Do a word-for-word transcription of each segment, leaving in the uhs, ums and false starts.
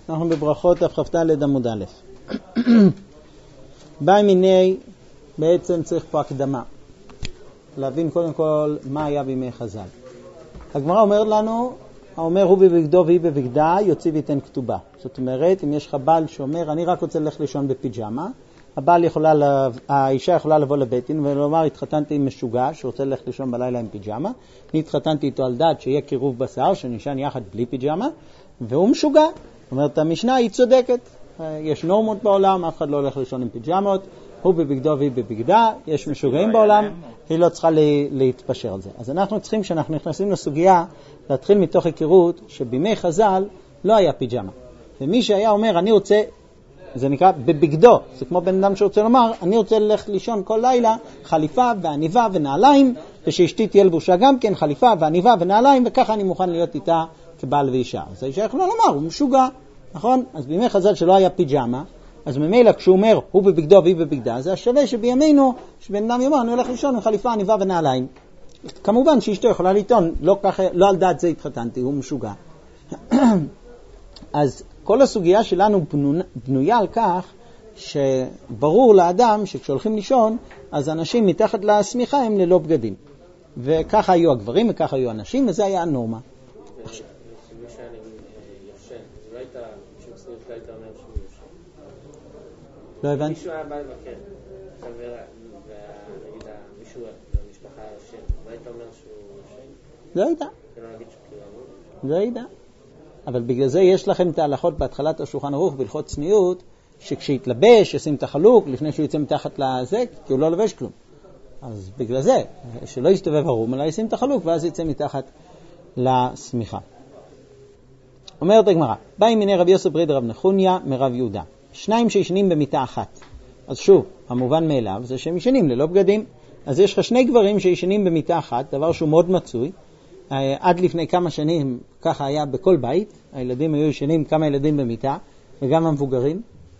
אנחנו בברכות הפכפתה לדמוד א'. ביי מיני, בעצם צריך פה הקדמה. להבין קודם כל מה היה בימי חז"ל. הגמרא אומרת לנו, האומר הוא בבגדו והיא בבגדה, יוציא ויתן כתובה. זאת אומרת, אם יש לך בעל שאומר, אני רק רוצה ללכת לישון בפיג'מה, הבעל יכולה, האישה יכולה לבוא לבית דין ולומר, התחתנתי עם משוגע שרוצה ללכת לישון בלילה עם פיג'מה, אני התחתנתי איתו על דעת שיהיה קירוב בשיער, שנשן יחד בלי פיג'מה, והוא משוגע. זאת אומרת, המשנה היא צודקת. יש נורמות בעולם, אף אחד לא הולך לישון עם פיג'מות, הוא בבגדו והיא בבגדה, יש משוגעים בעולם, היא לא צריכה להתפשר על זה. אז אנחנו צריכים, כשאנחנו נכנסים לסוגיה, להתחיל מתוך היכרות שבימי חז"ל לא היה פיג'מה. ומי שהיה אומר, אני רוצה, זה נקרא בבגדו, זה כמו בן אדם שרוצה לומר, אני רוצה ללכת לישון כל לילה, חליפה ועניבה ונעליים, ושאשתי תהיה לבושה גם כן, חליפה ועניבה ונעליים, וככה אני מוכן להיות איתה כבעל ואישה. אז האישה יכולה לומר, הוא משוגע, נכון? אז בימי חז"ל שלא היה פיג'מה, אז ממילא כשהוא אומר, הוא בבגדו והיא בבגדה, זה השווה שבימינו, שבן אדם יאמר, אני הולך לישון עם חליפה, עניבה ונעליים. כמובן שאשתו יכולה לטעון, לא, כך, לא על דעת זה התחתנתי, הוא משוגע. אז כל הסוגיה שלנו בנויה על כך, שברור לאדם שכשהולכים לישון, אז אנשים מתחת לסמיכה הם ללא בגדים. וככה היו הגברים, וככה היו אנשים, וזה היה הנורמה. לא הבנתי. מישהו היה בא לבקר, ונגיד מישהו במשפחה יושן, מה היית אומר שהוא יושן? לא ידע. ולא נגיד שהוא כאילו לא ידע. אבל בגלל זה יש לכם את ההלכות בהתחלת השולחן ערוך בהלכות צניעות, שכשיתלבש, ישים את החלוק לפני שהוא יצא מתחת לזה, כי הוא לא לבש כלום. אז בגלל זה, שלא יסתובב ערום, אלא ישים את החלוק ואז יצא מתחת לסמיכה. אומרת הגמרא, באי מיני רבי יוסף ברי דרב נחוניה מרב יהודה. שניים שישנים במיטה אחת. אז שוב, המובן מאליו זה שהם ישנים ללא בגדים. אז יש לך שני גברים שישנים במיטה אחת, דבר שהוא מאוד מצוי. עד לפני כמה שנים ככה היה בכל בית, הילדים היו ישנים כמה ילדים במיטה, וגם המבוגרים.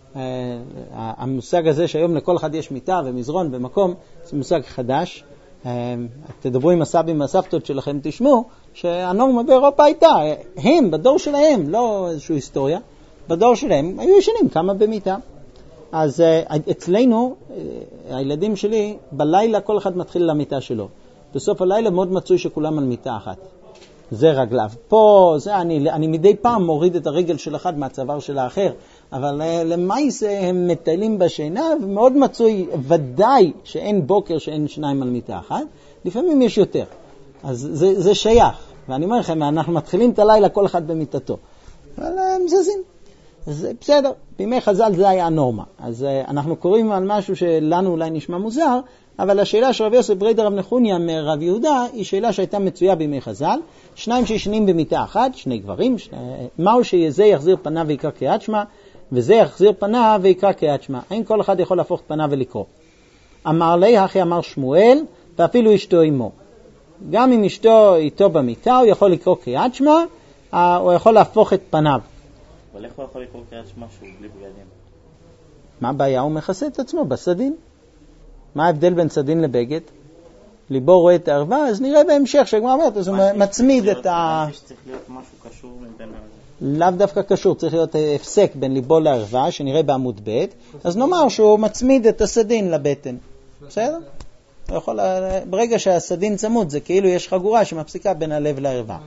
המושג הזה שהיום לכל אחד יש מיטה ומזרון במקום, זה מושג חדש. תדברו עם הסבים והסבתות שלכם, תשמעו שהנורמה באירופה הייתה, הם בדור שלהם, לא איזושהי היסטוריה, בדור שלהם היו ישנים כמה במיטה. אז אצלנו, הילדים שלי, בלילה כל אחד מתחיל למיטה שלו. בסוף הלילה מאוד מצוי שכולם על מיטה אחת. זה רגליו פה, זה אני, אני מדי פעם מוריד את הרגל של אחד מהצוואר של האחר, אבל למעשה הם מטיילים בשינה, ומאוד מצוי, ודאי שאין בוקר שאין שניים על מיטה אחת, לפעמים יש יותר. אז זה, זה שייך, ואני אומר לכם, אנחנו מתחילים את הלילה כל אחד במיטתו, אבל הם זזים. אז בסדר, בימי חז"ל זה היה הנורמה. אז אנחנו קוראים על משהו שלנו אולי נשמע מוזר, אבל השאלה של רבי יוסף ברי דרב נחוניה מרב יהודה היא שאלה שהייתה מצויה בימי חז"ל. שניים שישנים במיטה אחת, שני גברים, שני... מהו שזה יחזיר פניו ויקרא קריאת שמע, וזה יחזיר פניו ויקרא קריאת שמע. האם כל אחד יכול להפוך את פניו ולקרוא? אמר לי, אחי אמר שמואל, ואפילו אשתו עמו. גם אם אשתו איתו במיטה, הוא יכול לקרוא קריאת שמע, הוא יכול להפוך את פניו. אבל איך הוא יכול לקרוא קריאת שמע שהוא בלי בגדים? מה הבעיה? הוא מכסה את עצמו בסדין. מה ההבדל בין סדין לבגד? ליבו רואה את הערווה, אז נראה בהמשך שגמרא אומרת, אז הוא מצמיד את ה... צריך להיות משהו קשור מבין... לאו דווקא קשור, צריך להיות הפסק בין ליבו לערווה, שנראה בעמוד ב', אז נאמר שהוא מצמיד את הסדין לבטן. בסדר? יכול... ברגע שהסדין צמוד, זה כאילו יש חגורה שמפסיקה בין הלב לערווה.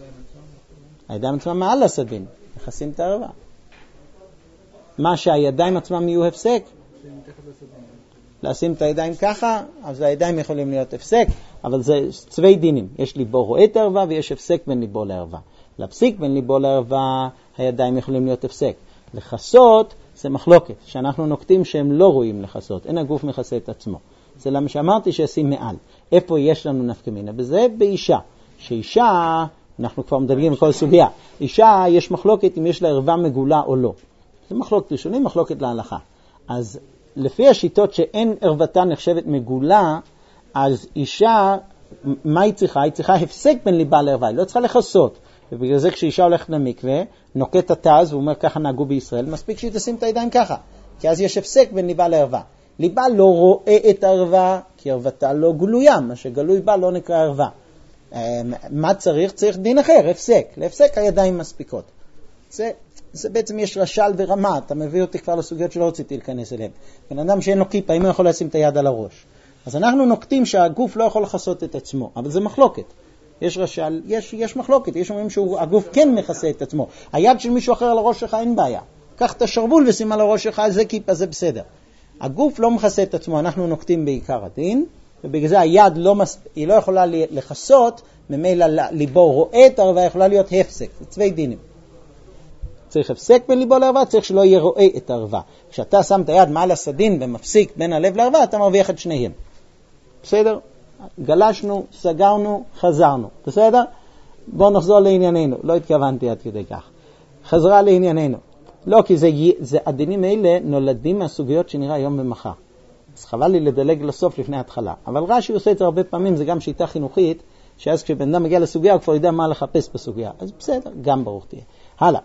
הידיים עצמם מעל הסדין, מכסים את הערווה. מה שהידיים עצמם יהיו הפסק, לשים את הידיים ככה, אז הידיים יכולים להיות הפסק, אבל זה צווי דינים. יש ליבו רואה את הערווה ויש הפסק בין ליבו לערווה. להפסיק בין ליבו לערווה, הידיים יכולים להיות הפסק. לחסות זה מחלוקת, שאנחנו נוקטים שהם לא רואים לחסות. אין הגוף מכסה את עצמו. זה למה שאמרתי שישים מעל. איפה יש לנו נפקא מינה? בזה באישה. שאישה, אנחנו כבר מדלגים בכל סוגיה. אישה יש מחלוקת אם יש לה ערווה מגולה או לא. זה מחלוקת ראשונים, מחלוקת להלכה. אז לפי השיטות שאין ערוותה נחשבת מגולה, אז אישה, מה היא צריכה? היא צריכה הפסק בין ליבה לערווה, היא לא צריכה לחסות. ובגלל זה כשאישה הולכת למקווה, נוקט התז, הוא אומר ככה נהגו בישראל, מספיק שהיא תשים את הידיים ככה, כי אז יש הפסק בין ליבה לערווה. ליבה לא רואה את הערווה, כי ערוותה לא גלויה, מה שגלוי בה לא נקרא ערווה. מה צריך? צריך דין אחר, הפסק. להפסק הידיים מספיקות. זה, זה בעצם יש רשל ורמה, אתה מביא אותי כבר לסוגיות שלא רציתי להיכנס אליהן. בן אדם שאין לו כיפה, אם הוא יכול לשים את היד על הראש. אז אנחנו נוקטים שהגוף לא יכול לחסות את עצמו, אבל זה מחלוקת. יש רשל, יש, יש מחלוקת, יש אומרים שהגוף כן מכסה את עצמו. היד של מישהו אחר על הראש שלך אין בעיה. קח את השרבול ושים על הראש שלך, זה כיפה, זה בסדר. הגוף לא מכסה את עצמו, אנחנו נוקטים בעיקר הדין, ובגלל זה היד לא, מס... היא לא יכולה לחסות, ממילא ליבו רואה את הערווה, יכולה להיות הפסק, זה צווי דינים. צריך הפסק בין ליבו לערווה, צריך שלא יהיה רואה את הערווה. כשאתה שם את היד מעל הסדין ומפסיק בין הלב לערווה, אתה מרוויח את שניהם. בסדר? גלשנו, סגרנו, חזרנו. בסדר? בואו נחזור לענייננו. לא התכוונתי עד כדי כך. חזרה לענייננו. לא, כי זה, זה, הדינים האלה נולדים מהסוגיות שנראה היום ומחר. אז חבל לי לדלג לסוף לפני התחלה. אבל רש"י עושה את זה הרבה פעמים, זה גם שיטה חינוכית, שאז כשבן אדם מגיע לסוגיה, הוא כבר יודע מה לחפש בסוגיה. אז בסדר, גם ברוך תהיה. הלאה.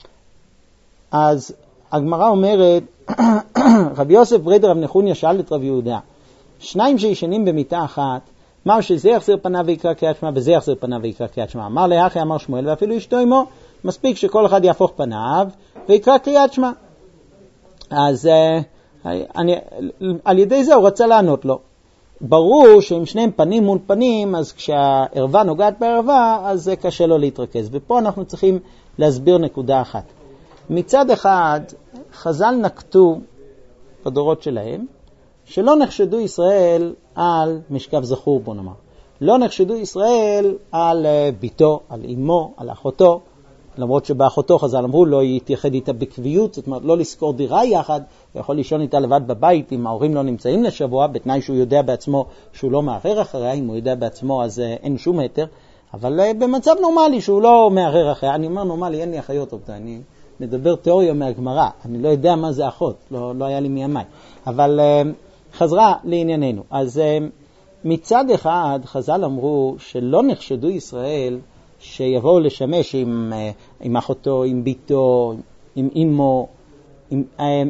אז הגמרא אומרת, רבי יוסף ברד רב נחוניה שאל את רב יהודה, שניים שישנים במיטה אחת, אמר שזה יחזיר פניו ויקרא קריאת שמע, וזה יחזיר פניו ויקרא קריאת שמע. אמר לאחי, אמר שמואל, ואפילו אשתו עמו, מספיק שכל אחד יהפוך פניו ויקרא קריאת שמע. אז אני, על ידי זה הוא רצה לענות לו. ברור שאם שניהם פנים מול פנים, אז כשהערווה נוגעת בערווה, אז זה קשה לו להתרכז. ופה אנחנו צריכים להסביר נקודה אחת. מצד אחד, חז"ל נקטו בדורות שלהם, שלא נחשדו ישראל על משכב זכור, בוא נאמר. לא נחשדו ישראל על ביתו, על אמו, על אחותו, למרות שבאחותו חז"ל אמרו לא יתייחד איתה בקביעות, זאת אומרת לא לזכור דירה יחד, הוא יכול לישון איתה לבד בבית אם ההורים לא נמצאים לשבוע, בתנאי שהוא יודע בעצמו שהוא לא מערער אחריה, אם הוא יודע בעצמו אז אין שום היתר, אבל במצב נורמלי שהוא לא מערער אחריה, אני אומר נורמלי, אין לי אחיות אותה, אני מדבר תיאוריה מהגמרא, אני לא יודע מה זה אחות, לא, לא היה לי מימי, אבל חזרה לענייננו. אז מצד אחד חז"ל אמרו שלא נחשדו ישראל שיבואו לשמש עם, עם אחותו, עם ביתו, עם אמו. עם,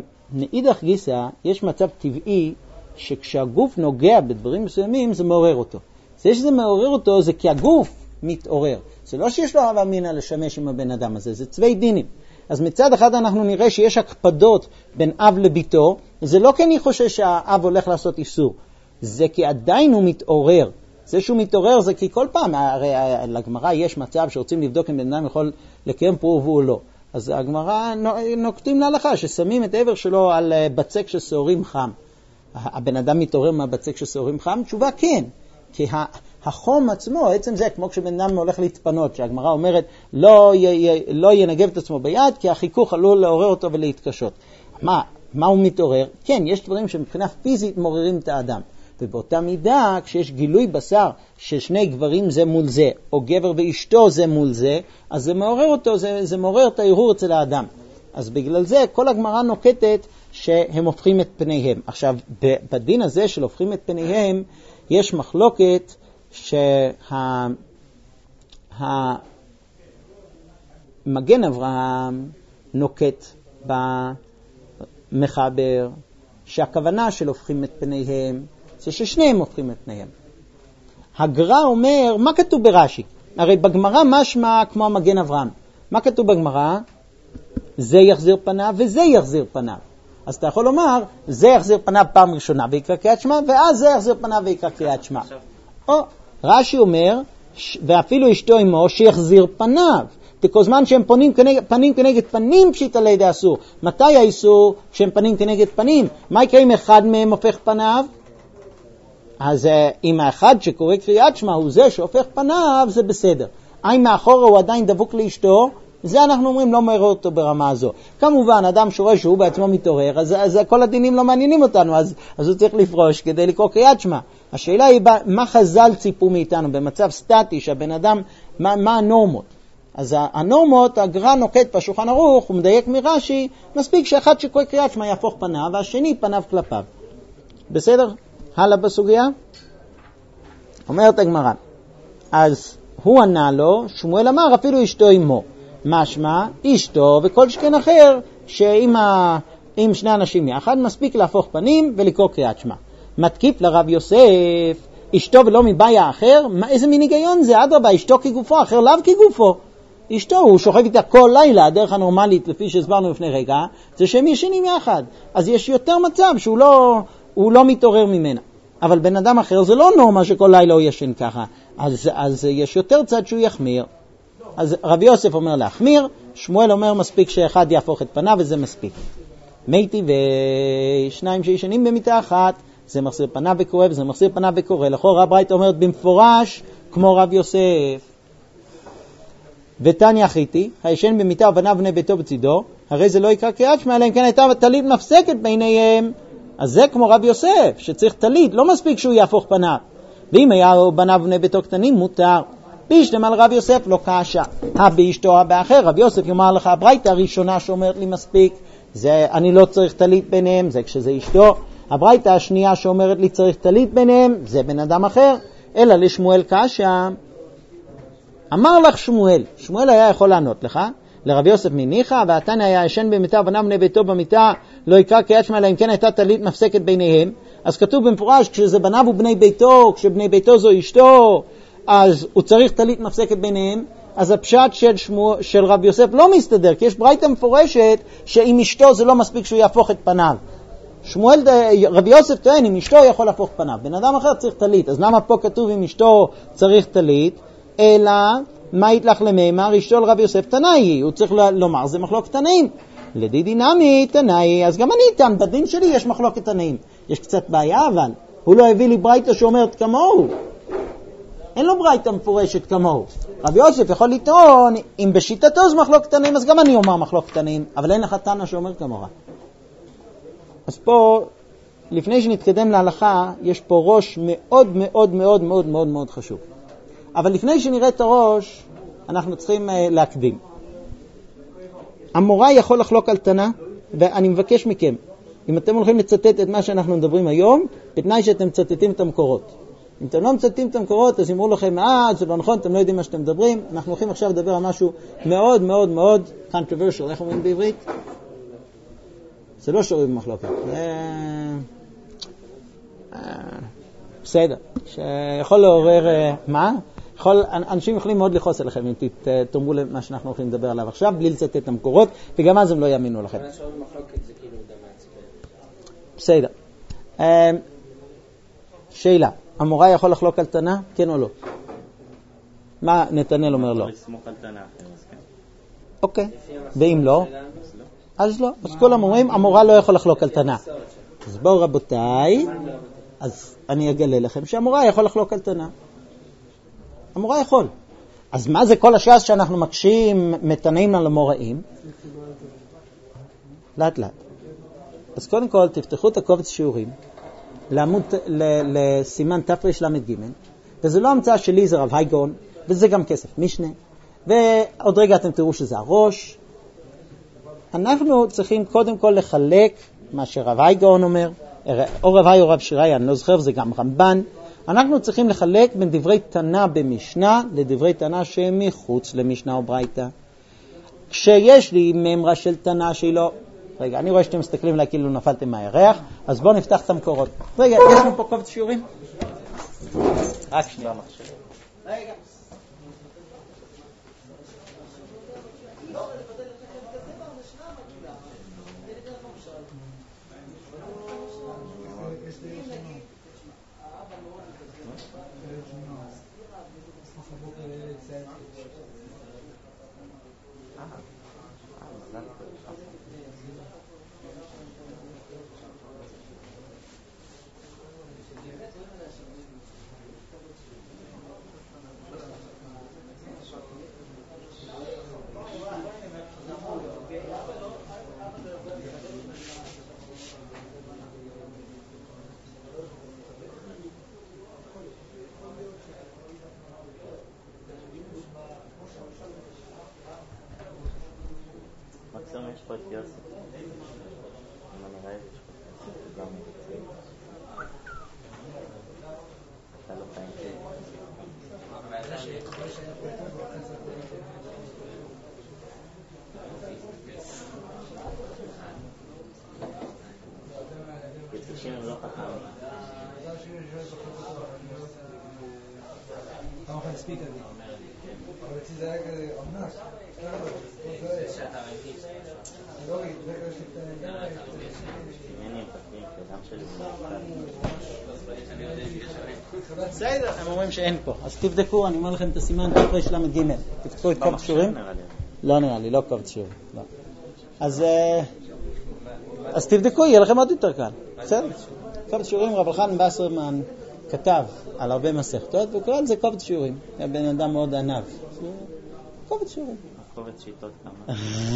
מאידך גיסא, יש מצב טבעי שכשהגוף נוגע בדברים מסוימים, זה מעורר אותו. זה שזה מעורר אותו, זה כי הגוף מתעורר. זה לא שיש לו אהבה מינה לשמש עם הבן אדם הזה, זה צווי דינים. אז מצד אחד אנחנו נראה שיש הקפדות בין אב לביתו, זה לא כי אני חושב שהאב הולך לעשות איסור, זה כי עדיין הוא מתעורר. זה שהוא מתעורר זה כי כל פעם, הרי לגמרא יש מצב שרוצים לבדוק אם בן אדם יכול לקיים פרו והוא לא. אז הגמרא נוקטים להלכה ששמים את העבר שלו על בצק שסעורים חם. הבן אדם מתעורר מהבצק שסעורים חם? תשובה כן. כי החום עצמו, עצם זה כמו כשבן אדם הולך להתפנות, שהגמרא אומרת לא, י, לא ינגב את עצמו ביד, כי החיכוך עלול לעורר אותו ולהתקשות. מה, מה הוא מתעורר? כן, יש דברים שמבחינה פיזית מעוררים את האדם. ובאותה מידה, כשיש גילוי בשר ששני גברים זה מול זה, או גבר ואשתו זה מול זה, אז זה מעורר אותו, זה, זה מעורר את הערעור אצל האדם. אז בגלל זה כל הגמרא נוקטת שהם הופכים את פניהם. עכשיו, בדין הזה של הופכים את פניהם, יש מחלוקת שהמגן אברהם נוקט במחבר, שהכוונה של הופכים את פניהם, זה ששניהם הופכים את פניהם. הגר"א אומר, מה כתוב ברש"י? הרי בגמרא משמע כמו המגן אברהם. מה כתוב בגמרא? זה יחזיר פניו וזה יחזיר פניו. אז אתה יכול לומר, זה יחזיר פניו פעם ראשונה ויקרא קריאת שמע, ואז זה יחזיר פניו ויקרא קריאת שמע. או, רש"י אומר, ואפילו אשתו עמו שיחזיר פניו. כל זמן שהם פונים כנגד, פנים כנגד פנים פשיטא לידי אסור. מתי האיסור כשהם פנים כנגד פנים? מה יקרה אם אחד מהם הופך פניו? אז אם האחד שקורא קריאת שמע הוא זה שהופך פניו, זה בסדר. אם מאחורה הוא עדיין דבוק לאשתו, זה אנחנו אומרים לא מעורר אותו ברמה הזו. כמובן, אדם שרואה שהוא בעצמו מתעורר, אז, אז כל הדינים לא מעניינים אותנו, אז, אז הוא צריך לפרוש כדי לקרוא קריאת שמע. השאלה היא, מה חז"ל ציפו מאיתנו במצב סטטי, שהבן אדם, מה, מה הנורמות? אז הנורמות, הגר"א נוקט בשולחן ערוך, הוא מדייק מרש"י, מספיק שאחד שקורא קריאת שמע יהפוך פניו, והשני פניו כלפיו. בסדר? הלאה בסוגיה? אומרת הגמרא, אז הוא ענה לו, שמואל אמר אפילו אשתו עמו. משמע, אשתו וכל שכן אחר, שאם ה... אם שני אנשים יחד, מספיק להפוך פנים ולקרוא קריאת שמע. מתקיף לרב יוסף, אשתו ולא מבעיה אחר, מה, איזה מין היגיון זה? אדרבה, אשתו כגופו, אחר לאו כגופו. אשתו, הוא שוכב איתה כל לילה, הדרך הנורמלית, לפי שהסברנו לפני רגע, זה שהם ישנים יחד. אז יש יותר מצב שהוא לא, הוא לא מתעורר ממנה. אבל בן אדם אחר זה לא נורמה שכל לילה הוא ישן ככה. אז, אז יש יותר צד שהוא יחמיר. אז רבי יוסף אומר להחמיר, שמואל אומר מספיק שאחד יהפוך את פניו וזה מספיק. מייטי ושניים שישנים במיטה אחת, זה מחסיר פניו וקורא וזה מחסיר פניו וקורא. לכאורה הברייתא אומרת במפורש כמו רב יוסף. ותניא חיתי, הישן במיטה ובניו בני ביתו בצידו, הרי זה לא יקרא קריאת שמע, אלא אם כן הייתה טלית מפסקת ביניהם. אז זה כמו רב יוסף, שצריך טלית, לא מספיק שהוא יהפוך פניו. ואם היה בניו בני ביתו קטנים, מותר. בישלם על רב יוסף לא קשה. הבישתו הבאחר, רב יוסף יאמר לך, הברייתא הראשונה שאומרת לי מספיק, זה אני לא צריך טלית ביניהם, זה כשזה אשתו. הברייתא השנייה שאומרת לי צריך טלית ביניהם, זה בן אדם אחר. אלא לשמואל קשה. אמר לך שמואל, שמואל היה יכול לענות לך, לרב יוסף מניחה, והתניא היה ישן במיטה ובניו בני ביתו במיטה, לא יקרא קריאת שמע, אלא אם כן הייתה טלית מפסקת ביניהם. אז כתוב במפורש, כשזה בניו ובני ביתו, כשבני ביתו זו אשתו, אז הוא צריך טלית מפסקת ביניהם. אז הפשט של, שמו, של רב יוסף לא מסתדר, כי יש ברייתא מפורשת שעם אשתו זה לא מספיק שהוא יהפוך את פניו. שמואל, רב יוסף טוען, עם אשתו יכול להפוך פניו, בן אדם אחר צריך טלית. אז למה פה כתוב עם אשתו צריך טלית? אלא מה יתלך למאמר אשתו לרב יוסף תנאי, הוא צריך לומר זה מחלוקת תנאים. לדידי נמי תנאי, אז גם אני איתם, בדין שלי יש מחלוקת תנאים. יש קצת בעיה, אבל הוא לא הביא לי ברייתא שאומרת כמוהו, אין לו ברייתא מפורשת כמוהו. רב יוסף יכול לטעון, אם בשיטתו זה מחלוקת תנאים, אז גם אני אומר מחלוקת תנאים, אבל אין לך תנא שאומר כמוה. אז פה, לפני שנתקדם להלכה, יש פה ראש מאוד מאוד מאוד מאוד מאוד מאוד חשוב. אבל לפני שנראה את הראש, אנחנו צריכים uh, להקדים. המורה יכול לחלוק על תנא, ואני מבקש מכם, אם אתם הולכים לצטט את מה שאנחנו מדברים היום, בתנאי שאתם מצטטים את המקורות. אם אתם לא מצטטים את המקורות, אז אמרו לכם, אה, זה לא נכון, אתם לא יודעים מה שאתם מדברים. אנחנו הולכים עכשיו לדבר על משהו מאוד מאוד מאוד controversial. איך אומרים בעברית? זה לא שרואים במחלוקת. זה... בסדר. שיכול לעורר... מה? יכול, אנשים יכולים מאוד לחוס עליכם אם תאמרו למה שאנחנו הולכים לדבר עליו עכשיו, בלי לצטט את המקורות, וגם אז הם לא יאמינו לכם. אבל שרואים במחלוקת זה כאילו דם מעצבן. בסדר. שאלה. המורה יכול לחלוק על תנא? כן או לא? מה נתנאל אומר לא? אוקיי. ואם לא? אז לא. אז כל המורים, המורה לא יכול לחלוק על תנא. אז בואו רבותיי, אז אני אגלה לכם שהמורה יכול לחלוק על תנא. המורה יכול. אז מה זה כל השעה שאנחנו מקשים מתנאים על המוראים? לאט לאט. אז קודם כל תפתחו את הקובץ שיעורים, לעמוד לסימן תפרש למד ג', וזה לא המצאה שלי, זה רב הייגון, וזה גם כסף משנה, ועוד רגע אתם תראו שזה הראש. אנחנו צריכים קודם כל לחלק מה שרב הייגון אומר, או רב היי או רב שיראי, אני לא זוכר, זה גם רמב"ן. אנחנו צריכים לחלק בין דברי תנא במשנה לדברי תנא שהם מחוץ למשנה או ברייתא. כשיש לי ממרה של תנא שהיא לא... רגע, אני רואה שאתם מסתכלים עליי כאילו נפלתם מהירח, אז בואו נפתח את המקורות. רגע, יש לנו פה קובץ שיעורים? רק שנייה. רגע. מקסימום יש פה את יוסף. אם אני ראיתי יש פה גם מקצועי. אתה לא פעמים. יצושים הם לא חכמים. I'm not going to speak of it. But it's like, I'm not. בסדר, הם אומרים שאין פה, אז תבדקו, אני אומר לכם את הסימן תרש למד ג', תבדקו את קובץ שיעורים. לא נראה לי, לא קובץ שיעורים. אז אז תבדקו, יהיה לכם עוד יותר קל. בסדר? קובץ שיעורים, רב אלחנן בסרמן כתב על הרבה מסכתות, וקורא על זה קובץ שיעורים. היה בן אדם מאוד ענב. קובץ שיעורים. קובץ שיטות כמה.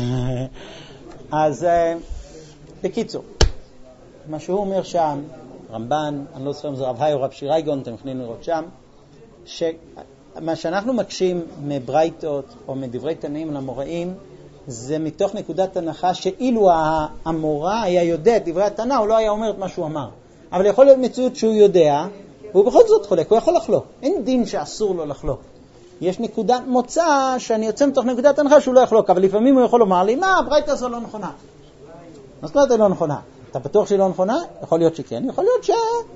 אז בקיצור, מה שהוא אומר שם, רמב"ן, אני לא זוכר אם זה רב היי או רב שירייגון, אתם יכולים לראות שם, שמה שאנחנו מקשים מברייתות או מדברי תנאים למוראים, זה מתוך נקודת הנחה שאילו המורה היה יודע את דברי התנא, הוא לא היה אומר את מה שהוא אמר. אבל יכול להיות מציאות שהוא יודע, והוא בכל זאת חולק, הוא יכול לחלוק. אין דין שאסור לו לחלוק. יש נקודת מוצא שאני יוצא מתוך נקודת הנחה שהוא לא יחלוק, אבל לפעמים הוא יכול לומר לי, מה, הברייתא הזו לא נכונה. אז זאת אומרת, לא נכונה. אתה בטוח שהיא לא נכונה? יכול להיות שכן, יכול להיות ש...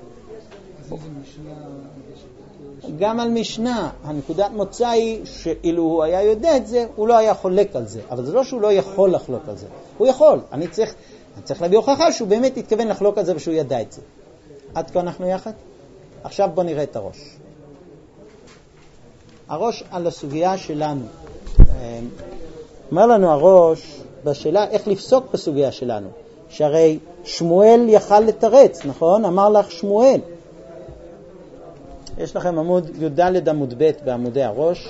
גם על משנה, הנקודת מוצא היא שאילו הוא היה יודע את זה, הוא לא היה חולק על זה. אבל זה לא שהוא לא יכול לחלוק על זה. הוא יכול. אני צריך, אני צריך להביא הוכחה שהוא באמת התכוון לחלוק על זה ושהוא ידע את זה. עד כה אנחנו יחד? עכשיו בוא נראה את הראש. הראש על הסוגיה שלנו. אומר לנו הראש בשאלה איך לפסוק בסוגיה שלנו. שהרי שמואל יכל לתרץ, נכון? אמר לך שמואל. יש לכם עמוד י"ד עמוד ב' בעמודי הראש.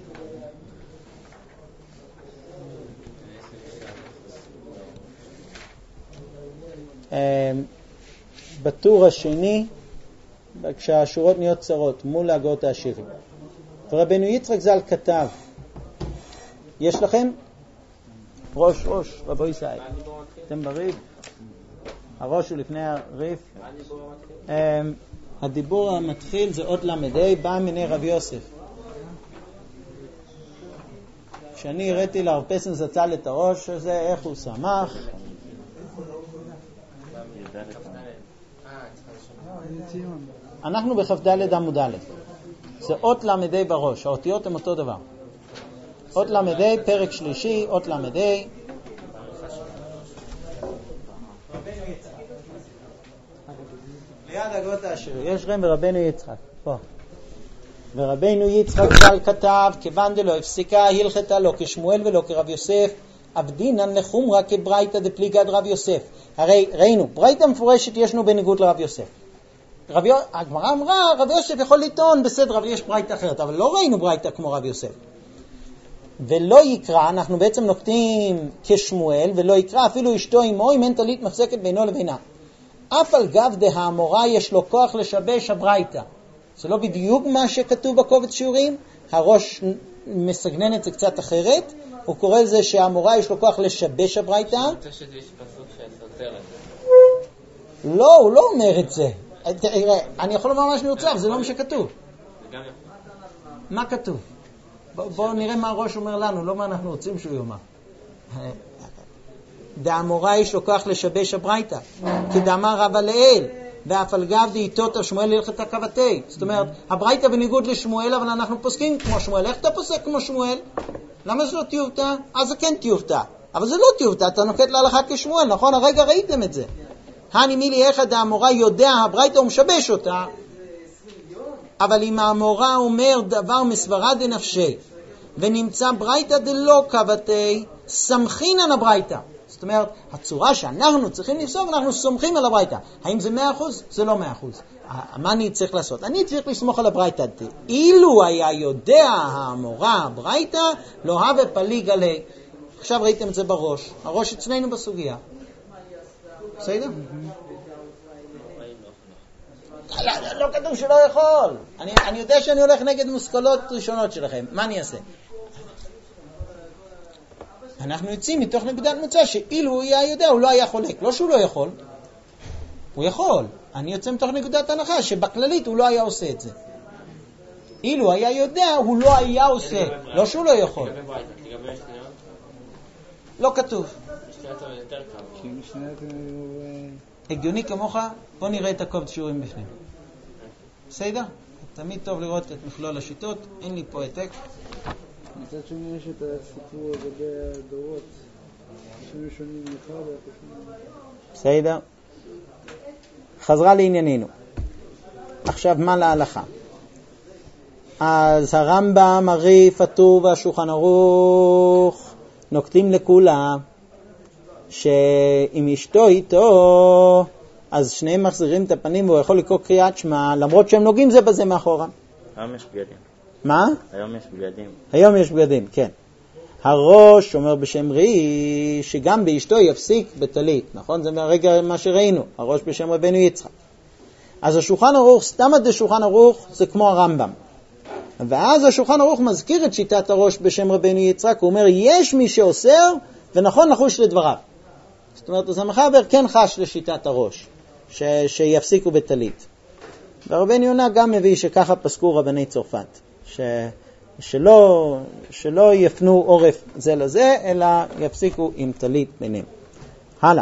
בטור השני, כשהשורות נהיות צרות, מול ההגות העשירים. ורבנו יצחק ז"ל כתב, יש לכם? ראש, ראש, רבו ישראל. אתם בריב? הראש הוא לפני הריף. הדיבור המתחיל זה עוד למדי, בא מיני רב יוסף. כשאני הראיתי לרב פסן זצ"ל את הראש הזה, איך הוא שמח. אנחנו בכ"ד עמוד א'. זה אות למדי בראש, האותיות הן אותו דבר. אות למדי, פרק שלישי, אות למדי. ליד הגות העשירי, יש רם ורבנו יצחק, פה. ורבנו יצחק ז"ל כתב, כיוון דלא הפסיקה הלכתה לא כשמואל ולא כרב יוסף, עבדינן לחומרה כברייתא דפליגת רב יוסף. הרי ראינו, ברייתא מפורשת ישנו בניגוד לרב יוסף. רב יוסף, הגמרא אמרה, רב יוסף יכול לטעון, בסדר, אבל יש ברייתא אחרת, אבל לא ראינו ברייתא כמו רב יוסף. ולא יקרא, אנחנו בעצם נוקטים כשמואל, ולא יקרא אפילו אשתו עמו, אם אין טלית מחזקת בינו לבינה. אף על גב דהאמורה יש לו כוח לשבש הברייתא. זה לא בדיוק מה שכתוב בקובץ שיעורים, הראש מסגנן את זה קצת אחרת, הוא קורא לזה שהאמורה יש לו כוח לשבש הברייתא. אני רוצה שזה יש פסוק שסותר את זה. לא, הוא לא אומר את זה. אני יכול לומר מה שאני רוצה, אבל זה לא מה שכתוב. מה כתוב? בואו נראה מה הראש אומר לנו, לא מה אנחנו רוצים שהוא יאמר. דאמורה יש לו כוח לשבש הברייתא, כדאמר רבא לאל, ואף על גב דאיתות שמואל הלכתה כבתי. זאת אומרת, הברייתא בניגוד לשמואל, אבל אנחנו פוסקים כמו שמואל. איך אתה פוסק כמו שמואל? למה זה לא תיובתא? אז זה כן תיובתא, אבל זה לא תיובתא, אתה נוקט להלכה כשמואל, נכון? הרגע ראיתם את זה. הני מילי אחד האמורה יודע הברייתא ומשבש אותה, אבל אם האמורה אומר דבר מסברה דנפשי, ונמצא ברייתא דלא כבתי, סמכינן הברייתא. זאת אומרת, הצורה שאנחנו צריכים לפסוק, אנחנו סומכים על הברייתא. האם זה מאה אחוז? זה לא מאה אחוז. מה אני צריך לעשות? אני צריך לסמוך על הברייתא. אילו היה יודע האמורה הברייתא, לא הווה פליג עלי. עכשיו ראיתם את זה בראש. הראש אצלנו בסוגיה. בסדר? לא כתוב שלא יכול. אני, אני יודע שאני הולך נגד מושכלות ראשונות שלכם. מה אני אעשה? אנחנו יוצאים מתוך נקודת מוצא שאילו הוא היה יודע, הוא לא היה חולק. לא שהוא לא יכול, הוא יכול. אני יוצא מתוך נקודת הנחה שבכללית הוא לא היה עושה את זה. אילו היה יודע, הוא לא היה עושה. לא שהוא לא יכול. לא כתוב. הגיוני כמוך, בוא נראה את הקובץ שיעורים בפנים. בסדר? תמיד טוב לראות את מכלול השיטות. אין לי פה העתק. מצד שני יש את הסיפור לגבי הדורות, שהם שונים לך ואיפה שונים. בסדר? חזרה לענייננו. עכשיו מה להלכה? אז הרמב"ם, הריף, הטור והשולחן ערוך נוקטים לכולה שאם אשתו איתו אז שניהם מחזירים את הפנים והוא יכול לקרוא קריאת שמע למרות שהם נוגעים זה בזה מאחורה. היום יש בגדים. מה? היום יש בגדים. היום יש בגדים, כן. הראש אומר בשם ראי שגם באשתו יפסיק בטלית, נכון? זה מהרגע מה שראינו, הראש בשם רבנו יצחק. אז השולחן ערוך, סתם עד השולחן ערוך זה כמו הרמב"ם. ואז השולחן ערוך מזכיר את שיטת הראש בשם רבנו יצחק, הוא אומר יש מי שאוסר ונכון לחוש לדבריו. זאת אומרת, אז המחבר כן חש לשיטת הראש, ש... שיפסיקו בטלית. ורבנו יונה גם מביא שככה פסקו רבני צרפת, ש... שלא, שלא יפנו עורף זה לזה, אלא יפסיקו עם טלית ביניהם. הלאה.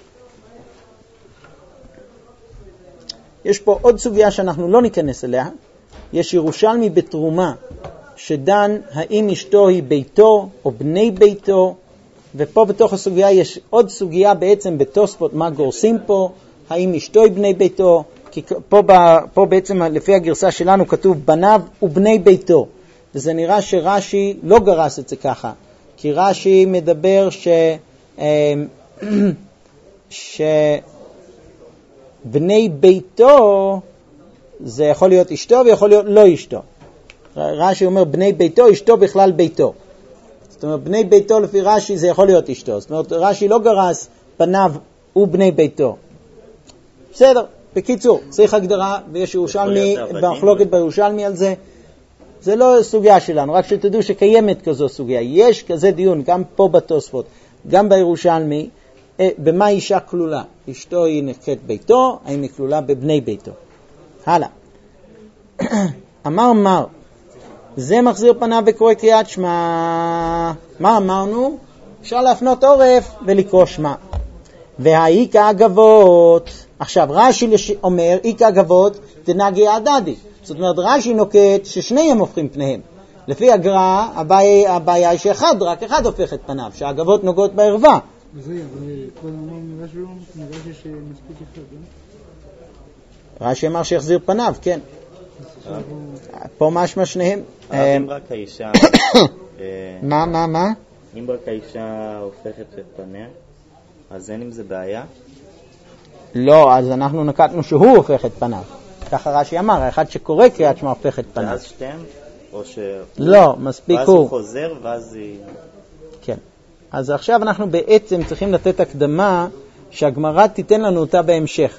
יש פה עוד סוגיה שאנחנו לא ניכנס אליה. יש ירושלמי בתרומה שדן האם אשתו היא ביתו או בני ביתו, ופה בתוך הסוגיה יש עוד סוגיה בעצם בתוספות מה גורסים פה, האם אשתו היא בני ביתו, כי פה, פה בעצם לפי הגרסה שלנו כתוב בניו ובני ביתו, וזה נראה שרש"י לא גרס את זה ככה, כי רש"י מדבר ש... שבני ביתו זה יכול להיות אשתו ויכול להיות לא אשתו. רש"י אומר בני ביתו, אשתו בכלל ביתו. זאת אומרת, בני ביתו לפי רש"י זה יכול להיות אשתו. זאת אומרת, רש"י לא גרס בניו ובני ביתו. בסדר, בקיצור, צריך הגדרה, ויש ירושלמי, במחלוקת בירושלמי על זה. זה לא סוגיה שלנו, רק שתדעו שקיימת כזו סוגיה. יש כזה דיון גם פה בתוספות, גם בירושלמי, במה אישה כלולה. אשתו היא נקראת ביתו, האם היא כלולה בבני ביתו. הלאה. אמר אמר, זה מחזיר פניו וקורא קריאת שמע. מה אמרנו? אפשר להפנות עורף ולקרוא שמע. והאיקה הגבות, עכשיו רש"י אומר, איקה הגבות תנגי הדדי. זאת אומרת, רש"י נוקט ששניהם הופכים פניהם. לפי הגר"א, הבעיה, הבעיה היא שאחד, רק אחד הופך את פניו, שהגבות נוגעות בערווה. וזה, אבל כבר אמר מרש"י לא, מרש"י שמספיק אחד, לא? רש"י אמר שיחזיר פניו, כן. פה משמע שניהם. אם רק האישה... מה, מה, מה? אם רק האישה הופכת את פניה, אז אין עם זה בעיה? לא, אז אנחנו נקטנו שהוא הופך את פניו. ככה רש"י אמר, האחד שקורא קריאת שמע הופך את פניו. ואז שתיהם? או ש... לא, מספיק הוא. ואז הוא חוזר ואז היא... כן. אז עכשיו אנחנו בעצם צריכים לתת הקדמה שהגמרא תיתן לנו אותה בהמשך.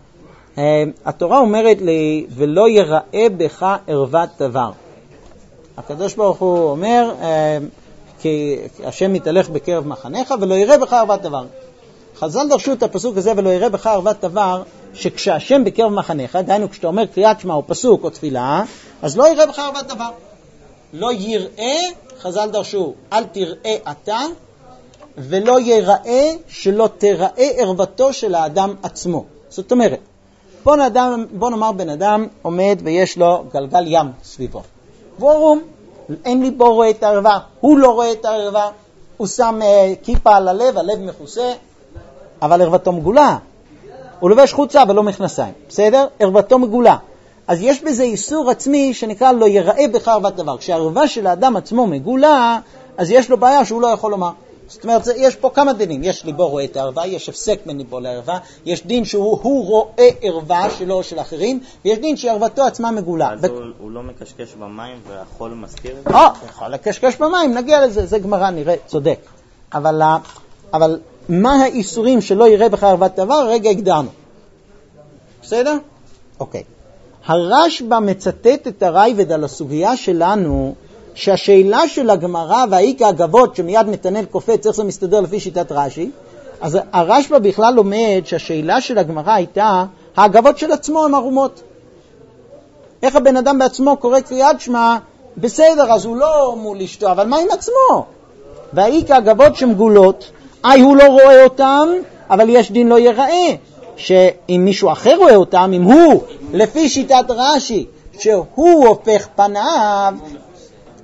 התורה אומרת לי, ולא יראה בך ערוות דבר. הקדוש ברוך הוא אומר, כי השם מתהלך בקרב מחניך, ולא יראה בך ערוות דבר. חז"ל דרשו את הפסוק הזה, ולא יראה בך ערוות דבר, שכשהשם בקרב מחניך, דהיינו כשאתה אומר קריאת שמע או פסוק או תפילה, אז לא יראה בך ערוות דבר. לא יראה, חז"ל דרשו, אל תראה אתה, ולא יראה שלא תראה ערוותו של האדם עצמו. זאת אומרת, בוא, נאדם, בוא נאמר בן אדם עומד ויש לו גלגל ים סביבו. והוא ערום, אין לי בו רואה את הערווה, הוא לא רואה את הערווה, הוא שם uh, כיפה על הלב, הלב מכוסה, אבל ערוותו מגולה. הוא לובש חוצה ולא מכנסיים, בסדר? ערוותו מגולה. אז יש בזה איסור עצמי שנקרא לא יראה בך ערוות דבר. כשהערווה של האדם עצמו מגולה, אז יש לו בעיה שהוא לא יכול לומר. זאת אומרת, יש פה כמה דינים. יש ליבו רואה את הערווה, יש הפסק בין ליבו לערווה, יש דין שהוא הוא רואה ערווה שלו של אחרים, ויש דין שערוותו עצמה מגולה. אז ב... הוא, הוא לא מקשקש במים והחול מסתיר את זה? אה, יכול לקשקש במים, נגיע לזה, זה גמרא, נראה, צודק. אבל, אבל מה האיסורים שלא יראה בך ערוות דבר? רגע הגדרנו. בסדר? אוקיי. הרשב"א מצטט את הרייבד על הסוגיה שלנו, שהשאלה של הגמרא והאיקה הגבות שמיד נתנאל קופץ, איך זה מסתדר לפי שיטת רש"י, אז הרשב"א בכלל לומד שהשאלה של הגמרא הייתה, הגבות של עצמו הן ערומות. איך הבן אדם בעצמו קורא קריאת שמע, בסדר, אז הוא לא מול אשתו, אבל מה עם עצמו? והאיקה הגבות שמגולות, אי הוא לא רואה אותם, אבל יש דין לא יראה. שאם מישהו אחר רואה אותם, אם הוא, לפי שיטת רש"י, שהוא הופך פניו,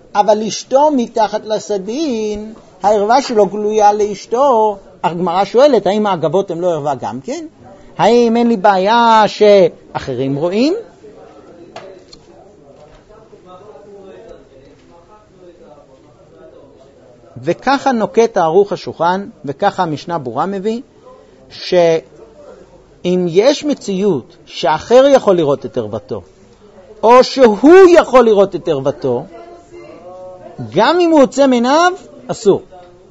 אבל אשתו מתחת לסדין, הערווה שלו גלויה לאשתו. הגמרא שואלת, האם האגבות הם לא ערווה גם כן? האם אין לי בעיה שאחרים רואים? וככה נוקט הערוך השולחן, וככה המשנה ברורה מביא, שאם יש מציאות שאחר יכול לראות את ערוותו, או שהוא יכול לראות את ערוותו, גם אם הוא יוצא מעיניו, אסור.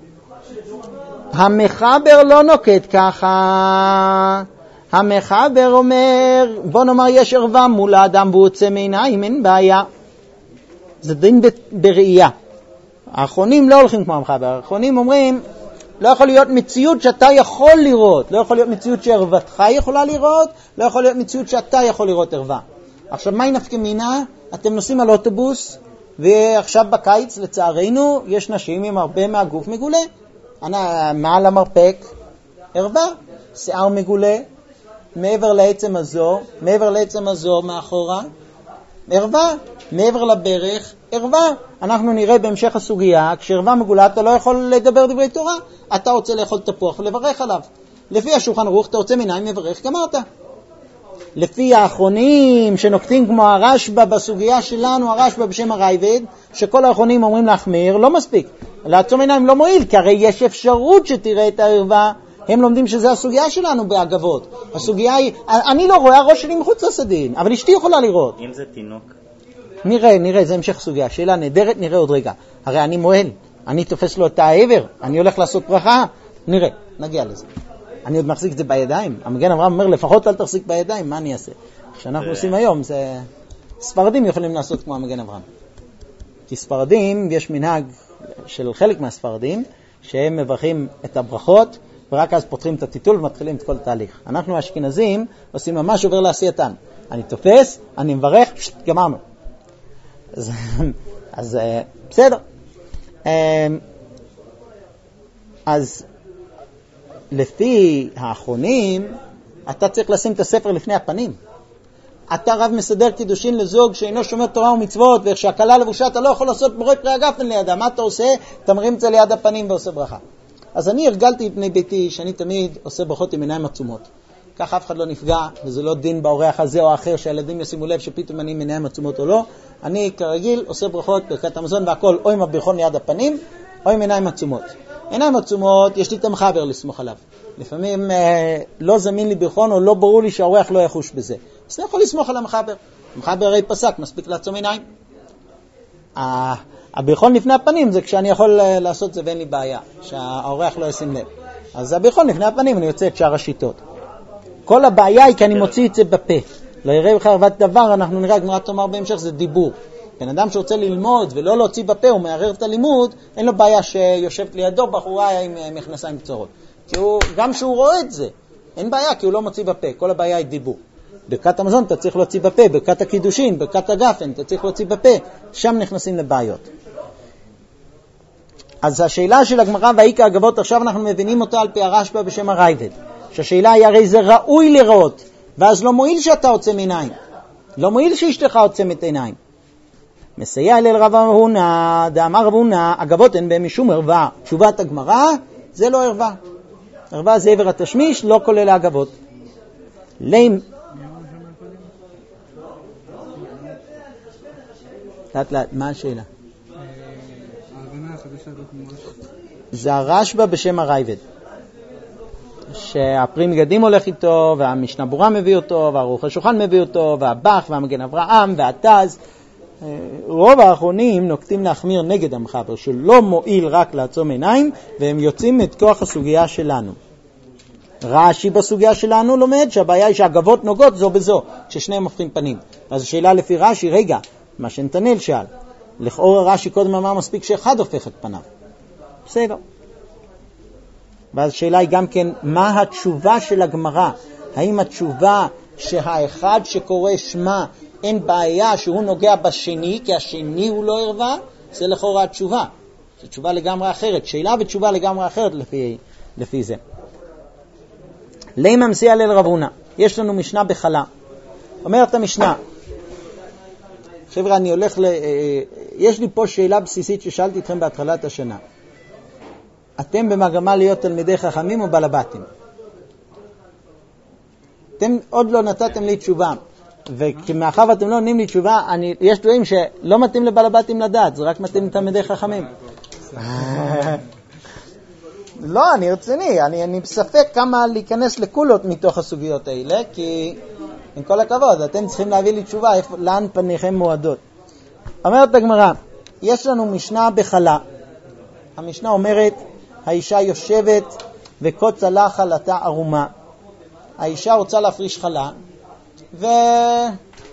המחבר לא נוקט ככה. המחבר אומר, בוא נאמר יש ערווה מול האדם והוא יוצא מעיניים, אין בעיה. זה דין בראייה. האחרונים לא הולכים כמו המחבר. האחרונים אומרים, לא יכול להיות מציאות שאתה יכול לראות, לא יכול להיות מציאות שערוותך יכולה לראות, לא יכול להיות מציאות שאתה יכול לראות ערווה. עכשיו, מה היא נפקא מינה? אתם נוסעים על אוטובוס, ועכשיו בקיץ, לצערנו, יש נשים עם הרבה מהגוף מגולה. מעל המרפק, ערווה, שיער מגולה, מעבר לעצם הזו, מעבר לעצם הזו מאחורה, ערווה, מעבר לברך, ערווה. אנחנו נראה בהמשך הסוגיה, כשערווה מגולה אתה לא יכול לדבר דברי תורה, אתה רוצה לאכול תפוח ולברך עליו. לפי השולחן ערוך אתה רוצה מניים מברך, גמרת. לפי האחרונים שנוקטים כמו הרשב"א בסוגיה שלנו, הרשב"א בשם הרייבד, שכל האחרונים אומרים להחמיר, לא מספיק. לעצום עיניים לא מועיל, כי הרי יש אפשרות שתראה את הערווה. הם לומדים שזה הסוגיה שלנו באגבות. הסוגיה היא, אני לא רואה, הראש שלי מחוץ לסדין, אבל אשתי יכולה לראות. אם זה תינוק? נראה, נראה, זה המשך סוגיה. שאלה נהדרת, נראה עוד רגע. הרי אני מועל, אני תופס לו את העבר, אני הולך לעשות ברכה, נראה, נגיע לזה. אני עוד מחזיק את זה בידיים. המגן אברהם אומר, לפחות אל תחזיק בידיים, מה אני אעשה? שאנחנו עושים היום, זה... ספרדים יכולים לעשות כמו המגן אברהם. כי ספרדים, יש מנהג של חלק מהספרדים, שהם מברכים את הברכות, ורק אז פותחים את הטיטול ומתחילים את כל התהליך. אנחנו האשכנזים עושים ממש עובר לעשייתן. אני תופס, אני מברך, פשט, גמרנו. אז, אז בסדר. אז לפי האחרונים, אתה צריך לשים את הספר לפני הפנים. אתה רב מסדר קידושין לזוג שאינו שומר תורה ומצוות, ואיך שהקלה לבושה אתה לא יכול לעשות בורא פרי הגפן לידה. מה אתה עושה? אתה מרים את זה ליד הפנים ועושה ברכה. אז אני הרגלתי בפני ביתי שאני תמיד עושה ברכות עם עיניים עצומות. כך אף אחד לא נפגע, וזה לא דין באורח הזה או אחר שהילדים ישימו לב שפתאום אני עם עיניים עצומות או לא. אני כרגיל עושה ברכות ברכת המזון והכל, או עם הברכון ליד הפנים, או עם עיניים עצומות. עיניים עצומות, יש לי את המחבר לסמוך עליו. לפעמים אה, לא זמין לי ברכון או לא ברור לי שהאורח לא יחוש בזה. אז אני יכול לסמוך על המחבר. המחבר הרי פסק, מספיק לעצום עיניים. הברכון לפני הפנים זה כשאני יכול לעשות זה ואין לי בעיה, שהאורח לא ישים לב. אז הברכון לפני הפנים אני יוצא את שאר השיטות. כל הבעיה היא כי אני מוציא את זה בפה. לא יראה לך ערבת דבר, אנחנו נראה גמרא תאמר בהמשך, זה דיבור. בן אדם שרוצה ללמוד ולא להוציא בפה, הוא מערער את הלימוד, אין לו בעיה שיושבת לידו בחורה עם מכנסיים קצרות. כי הוא, גם שהוא רואה את זה, אין בעיה כי הוא לא מוציא בפה, כל הבעיה היא דיבור. ברכת המזון אתה צריך להוציא בפה, ברכת הקידושין, ברכת הגפן, אתה צריך להוציא בפה, שם נכנסים לבעיות. אז השאלה של הגמרא והאיקה הגבות, עכשיו אנחנו מבינים אותה על פי הרשב"א בשם הרייבד. שהשאלה היא הרי זה ראוי לראות, ואז לא מועיל שאתה עוצם עיניים. לא מועיל שאשתך עוצמת עיניים. מסייע אל רב הונא, דאמר רב הונא, הגבות אין בהם משום ערווה. תשובת הגמרא, זה לא ערווה. ערווה זה עבר התשמיש, לא כולל הגבות. להם... לאט לאט, מה השאלה? ההבנה החדשה בתמורה. זה הרשב"א בשם הרייבד. שהפרי מגדים הולך איתו, והמשנה ברורה מביא אותו, והערוך השולחן מביא אותו, והבח, והמגן אברהם, והתז. רוב האחרונים נוקטים להחמיר נגד המחבר, שלא מועיל רק לעצום עיניים, והם יוצאים את כוח הסוגיה שלנו. רש"י בסוגיה שלנו לומד שהבעיה היא שהגבות נוגעות זו בזו, כששניהם הופכים פנים. אז השאלה לפי רש"י, רגע, מה שנתנאל שאל, לכאורה רש"י קודם אמר מספיק שאחד הופך את פניו. בסדר. ואז השאלה היא גם כן, מה התשובה של הגמרא? האם התשובה שהאחד שקורא שמה אין בעיה שהוא נוגע בשני, כי השני הוא לא ערווה? זה לכאורה התשובה. זו תשובה לגמרי אחרת. שאלה ותשובה לגמרי אחרת לפי, לפי זה. לימה מסיע ליל רב הונא. יש לנו משנה בחלה. אומרת המשנה, חבר'ה, אני הולך יש לי פה שאלה בסיסית ששאלתי אתכם בהתחלת השנה. אתם במגמה להיות תלמידי חכמים או בלבטים? אתם עוד לא נתתם לי תשובה, וכמאחר ואתם לא נותנים לי תשובה, אני, יש דברים שלא מתאים לבלבטים לדעת, זה רק מתאים לתלמידי חכמים. לא, אני רציני, אני, אני בספק כמה להיכנס לקולות מתוך הסוגיות האלה, כי עם כל הכבוד, אתם צריכים להביא לי תשובה איפה, לאן פניכם מועדות. אומרת הגמרא, יש לנו משנה בחלה. המשנה אומרת, האישה יושבת וקוצה לה חלתה ערומה. האישה רוצה להפריש חלה, והיא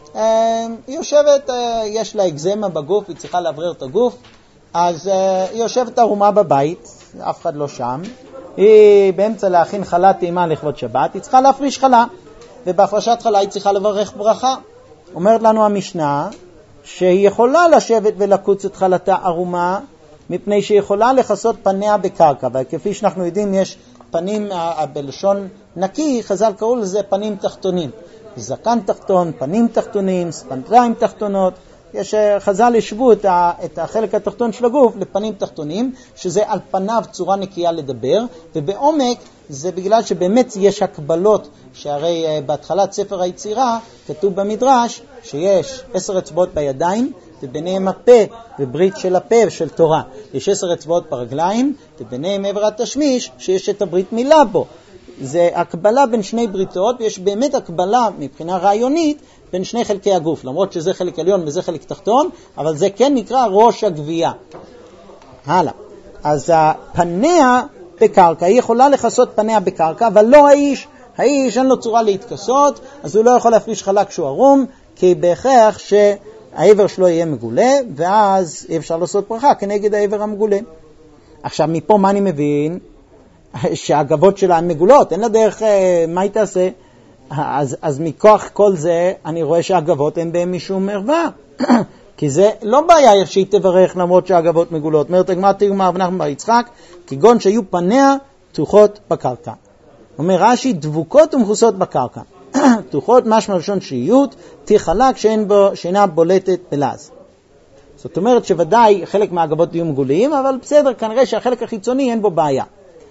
יושבת, יש לה אקזמה בגוף, היא צריכה להברר את הגוף, אז היא יושבת ערומה בבית, אף אחד לא שם, היא באמצע להכין חלה טעימה לכבוד שבת, היא צריכה להפריש חלה, ובהפרשת חלה היא צריכה לברך ברכה. אומרת לנו המשנה, שהיא יכולה לשבת ולקוץ את חלתה ערומה, מפני שהיא יכולה לחסות פניה בקרקע, וכפי שאנחנו יודעים יש פנים בלשון נקי, חז"ל קראו לזה פנים תחתונים. זקן תחתון, פנים תחתונים, ספנטריים תחתונות. יש חז"ל השוו את, את החלק התחתון של הגוף לפנים תחתונים, שזה על פניו צורה נקייה לדבר, ובעומק זה בגלל שבאמת יש הקבלות, שהרי בהתחלת ספר היצירה כתוב במדרש שיש עשר אצבעות בידיים, וביניהם הפה וברית של הפה ושל תורה. יש עשר אצבעות ברגליים, וביניהם עבר התשמיש שיש את הברית מילה בו. זה הקבלה בין שני בריתות, ויש באמת הקבלה מבחינה רעיונית בין שני חלקי הגוף, למרות שזה חלק עליון וזה חלק תחתון, אבל זה כן נקרא ראש הגבייה. הלאה. אז פניה בקרקע, היא יכולה לחסות פניה בקרקע, אבל לא האיש. האיש אין לו צורה להתכסות, אז הוא לא יכול להפריש חלה כשהוא ערום, כי בהכרח שהעבר שלו יהיה מגולה, ואז אי אפשר לעשות ברכה כנגד העבר המגולה. עכשיו, מפה מה אני מבין? שהגבות שלה הן מגולות, אין לה דרך, מה היא תעשה? אז, אז מכוח כל זה אני רואה שהגבות הן בהם משום מרווה. כי זה לא בעיה שהיא תברך למרות שהגבות מגולות. אומרת הגמרא תרגמה רב נחמן בר יצחק, כגון שהיו פניה פתוחות בקרקע. אומר רש"י, דבוקות ומכוסות בקרקע. פתוחות משמע לשון שיעיות, תחלק שאין בו, שאינה בולטת בלעז. זאת אומרת שוודאי חלק מהגבות יהיו מגוליים, אבל בסדר, כנראה שהחלק החיצוני אין בו בעיה.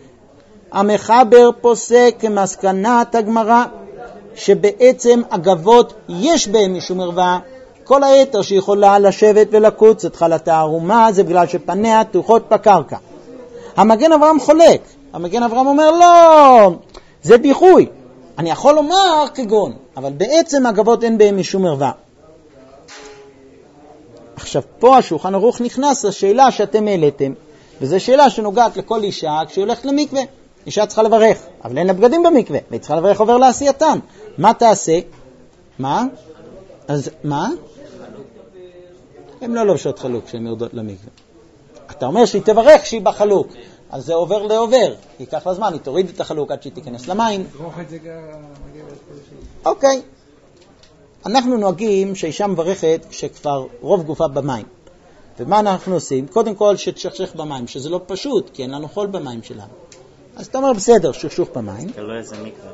המחבר פוסק כמסקנת הגמרא, שבעצם הגבות יש בהם משום מרווה, כל היתר שיכולה לשבת ולקוץ את חלתה ערומה, זה בגלל שפניה פתוחות בקרקע. המגן אברהם חולק. המגן אברהם אומר, לא, זה דיחוי. אני יכול לומר כגון, אבל בעצם הגבות אין בהם משום מרווה. עכשיו, פה השולחן ערוך נכנס לשאלה שאתם העליתם, וזו שאלה שנוגעת לכל אישה כשהיא הולכת למקווה. אישה צריכה לברך, אבל אין לה בגדים במקווה, והיא צריכה לברך עובר לעשייתן. מה תעשה? מה? אז מה? הן לא לובשות חלוק כשהן יורדות למקווה. אתה אומר שהיא תברך שהיא בחלוק, אז זה עובר לעובר. ייקח לה זמן, היא תוריד את החלוק עד שהיא תיכנס למים. אוקיי. אנחנו נוהגים שהאישה מברכת כשכבר רוב גופה במים. ומה אנחנו עושים? קודם כל שתשכשך במים, שזה לא פשוט, כי אין לנו חול במים שלנו. אז אתה אומר בסדר, שכשוך במים. זה לא איזה מקווה.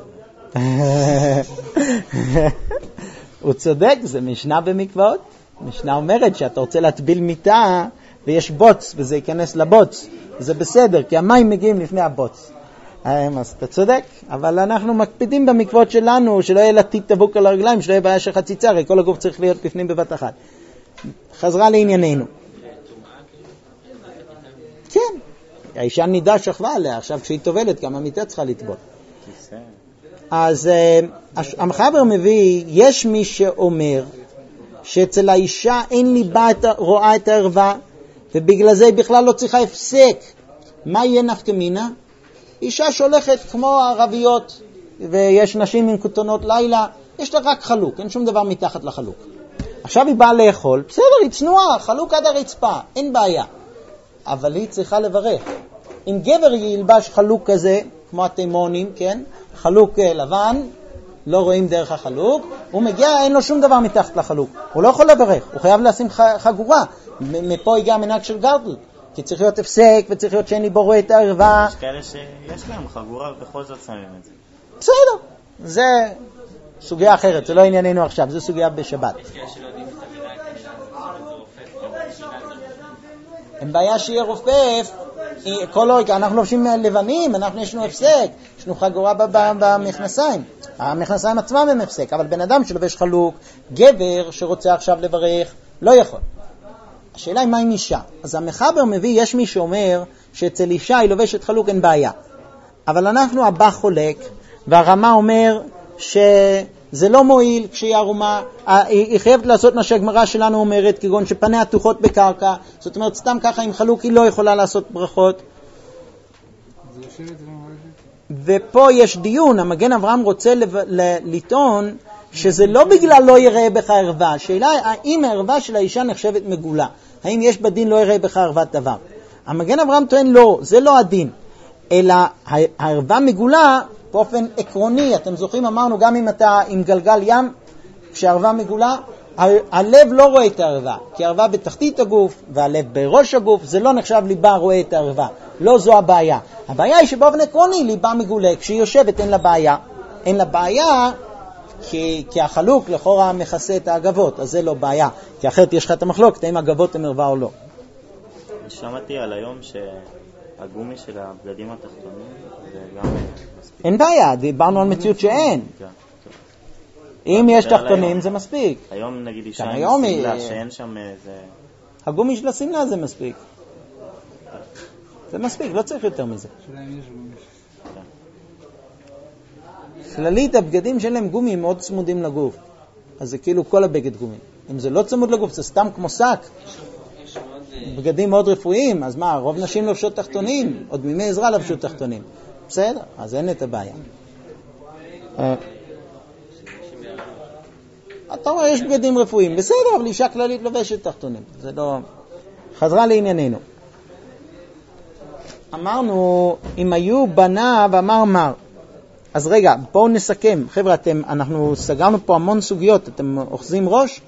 הוא צודק, זה משנה במקוואות. משנה אומרת שאתה רוצה להטביל מיטה ויש בוץ וזה ייכנס לבוץ. זה בסדר, כי המים מגיעים לפני הבוץ. אז אתה צודק, אבל אנחנו מקפידים במקוואות שלנו שלא יהיה לתית תבוק על הרגליים, שלא יהיה בעיה של חציצה, הרי כל הגוף צריך להיות בפנים בבת אחת. חזרה לענייננו. כן, האישה נידה שכבה עליה, עכשיו כשהיא טובלת כמה מיטה צריכה לטבול. אז המחבר מביא, יש מי שאומר שאצל האישה אין ליבה רואה את הערווה, ובגלל זה היא בכלל לא צריכה הפסק. מה יהיה נפקא מינה? אישה שהולכת כמו ערביות, ויש נשים עם כותונות לילה, יש לה רק חלוק, אין שום דבר מתחת לחלוק. עכשיו היא באה לאכול, בסדר, היא צנועה, חלוק עד הרצפה, אין בעיה. אבל היא צריכה לברך. אם גבר ילבש חלוק כזה, כמו התימונים, כן? חלוק לבן, לא רואים דרך החלוק, הוא מגיע, אין לו שום דבר מתחת לחלוק. הוא לא יכול לברך, הוא חייב לשים חגורה. מפה הגיע המנהג של גרדל, כי צריך להיות הפסק וצריך להיות שאין לי בו רואה את הערווה. יש כאלה שיש להם חגורה ובכל זאת שמים את זה. בסדר, זה סוגיה אחרת, זה לא ענייננו עכשיו, זה סוגיה בשבת. יש כאלה שלא יודעים את המילה, כי זה רופא, זה אין בעיה שיהיה רופף, כל עוד, אנחנו לובשים לבנים, אנחנו יש לנו הפסק, יש לנו חגורה במכנסיים, המכנסיים עצמם הם הפסק, אבל בן אדם שלובש חלוק, גבר שרוצה עכשיו לברך, לא יכול. השאלה היא מה עם אישה? אז המחבר מביא, יש מי שאומר שאצל אישה היא לובשת חלוק, אין בעיה. אבל אנחנו הבא חולק, והרמה אומר שזה לא מועיל כשהיא ערומה, היא חייבת לעשות מה שהגמרא שלנו אומרת, כגון שפניה תוחות בקרקע, זאת אומרת סתם ככה עם חלוק היא לא יכולה לעשות ברכות. ופה יש דיון, המגן אברהם רוצה לטעון שזה לא בגלל לא יראה בך ערווה, השאלה האם הערווה של האישה נחשבת מגולה, האם יש בדין לא יראה בך ערוות דבר. המגן אברהם טוען לא, זה לא הדין, אלא הערווה מגולה באופן עקרוני. אתם זוכרים, אמרנו גם אם אתה עם גלגל ים, כשהערווה מגולה, הלב לא רואה את הערווה, כי הערווה בתחתית הגוף והלב בראש הגוף, זה לא נחשב ליבה רואה את הערווה, לא זו הבעיה. הבעיה היא שבאופן עקרוני ליבה מגולה, כשהיא יושבת אין לה בעיה, אין לה בעיה כי, כי החלוק לכאורה מכסה את האגבות, אז זה לא בעיה, כי אחרת יש לך את המחלוקת, האם האגבות הן ערווה או לא. שמעתי על היום שהגומי של הבגדים התחתונים זה גם מספיק. אין בעיה, דיברנו על מציאות שאין. אם יש תחתונים זה מספיק. היום נגיד אישה עם סמלה שאין שם איזה... הגומי של הסמלה זה מספיק. זה מספיק, לא צריך יותר מזה. כללית הבגדים שלהם גומי מאוד צמודים לגוף. אז זה כאילו כל הבגד גומי. אם זה לא צמוד לגוף זה סתם כמו שק. בגדים מאוד רפואיים, אז מה, רוב נשים לובשות תחתונים, עוד מימי עזרה לבשו תחתונים. בסדר, אז אין את הבעיה. אתה אומר, יש בגדים רפואיים, בסדר, אבל אישה כללית לובשת תחתונים. זה לא... חזרה לענייננו. אמרנו, אם היו בנה ואמר מר. אז רגע, בואו נסכם. חבר'ה, אתם, אנחנו סגרנו פה המון סוגיות, אתם אוחזים ראש?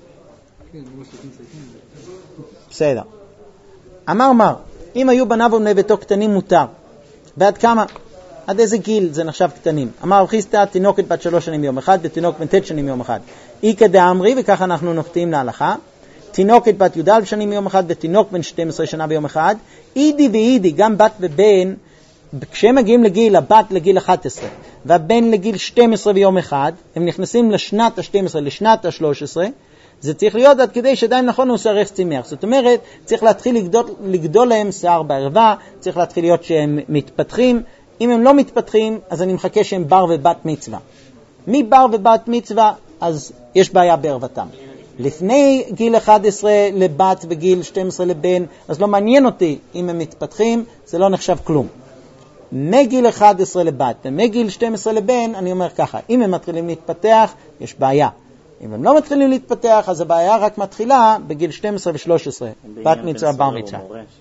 בסדר. אמר מר, אם היו בניו ובני ביתו קטנים מותר. ועד כמה? עד איזה גיל זה נחשב קטנים? אמר רב חיסדא, תינוקת בת שלוש שנים יום אחד, ותינוק בן תשע שנים יום אחד. איקא דאמרי, וככה אנחנו נוקטים להלכה. תינוקת בת י"א שנים יום אחד, ותינוק בן שתים עשרה שנה ביום אחד. אידי ואידי, גם בת ובן, כשהם מגיעים לגיל, הבת לגיל אחת עשרה, והבן לגיל שתים עשרה ביום אחד, הם נכנסים לשנת ה-שתים עשרה, לשנת ה-שלוש עשרה, זה צריך להיות עד כדי שדיים נכון הוא שערך צימח. זאת אומרת, צריך להתחיל לגדול, לגדול להם שיער בערווה, צריך להתחיל להיות שהם מתפתחים. אם הם לא מתפתחים, אז אני מחכה שהם בר ובת מצווה. מי בר ובת מצווה, אז יש בעיה בערוותם. לפני גיל אחת עשרה לבת וגיל שתים עשרה לבן, אז לא מעניין אותי אם הם מתפתחים, זה לא נחשב כלום. מגיל אחת עשרה לבת ומגיל שתים עשרה לבן, אני אומר ככה, אם הם מתחילים להתפתח, יש בעיה. אם הם לא מתחילים להתפתח, אז הבעיה רק מתחילה בגיל שתים עשרה ו-שלוש עשרה. בת מצווה, בר מצווה.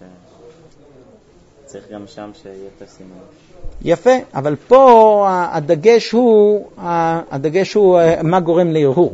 צריך גם שם שיהיה את הסימן. יפה, אבל פה הדגש הוא, הדגש הוא מה גורם להרהור.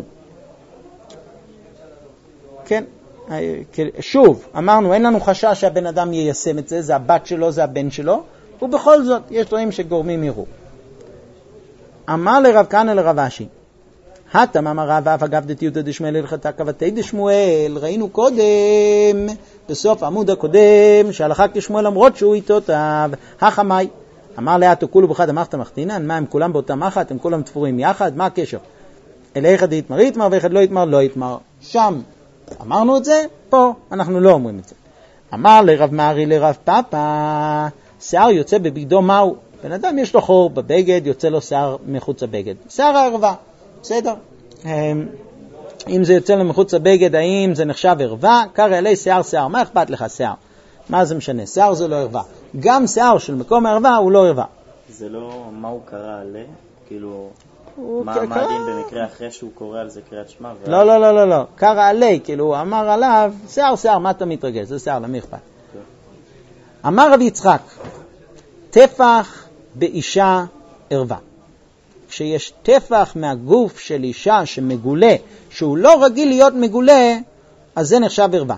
כן, שוב, אמרנו, אין לנו חשש שהבן אדם יישם את זה, זה הבת שלו, זה הבן שלו, ובכל זאת יש דברים שגורמים הרהור. אמר לרב כהנא לרב אשי, התם אמר רב אף אגב דתיותא דשמואל הלכתה כבתי דשמואל, ראינו קודם, בסוף העמוד הקודם, שהלכה כשמואל למרות שהוא איתו תב, החמי, אמר לאתו כולו בחד המחת מחתינן, מה הם כולם באותה מחת, הם כולם תפורים יחד, מה הקשר? אלא אחד יתמר יתמר ואחד לא יתמר לא יתמר. שם אמרנו את זה, פה אנחנו לא אומרים את זה. אמר לרב מארי לרב פאפה, שיער יוצא בבגדו מהו? בן אדם יש לו חור בבגד, יוצא לו שיער מחוץ הבגד. שיער הערווה, בסדר? אם זה יוצא לו מחוץ הבגד, האם זה נחשב ערווה? קרא אלי שיער שיער, מה אכפת לך שיער? מה זה משנה? שיער זה לא ערווה. גם שיער של מקום הערווה הוא לא ערווה. זה לא מה הוא קרא עלי? כאילו, מה הדין במקרה אחרי שהוא קורא על זה קריאת שמע? לא, לא, לא, לא, לא. קרא עלי, כאילו הוא אמר עליו, שיער שיער, מה אתה מתרגש? זה שיער, למי אכפת? אמר רב יצחק, טפח באישה ערווה. כשיש טפח מהגוף של אישה שמגולה, שהוא לא רגיל להיות מגולה, אז זה נחשב ערווה.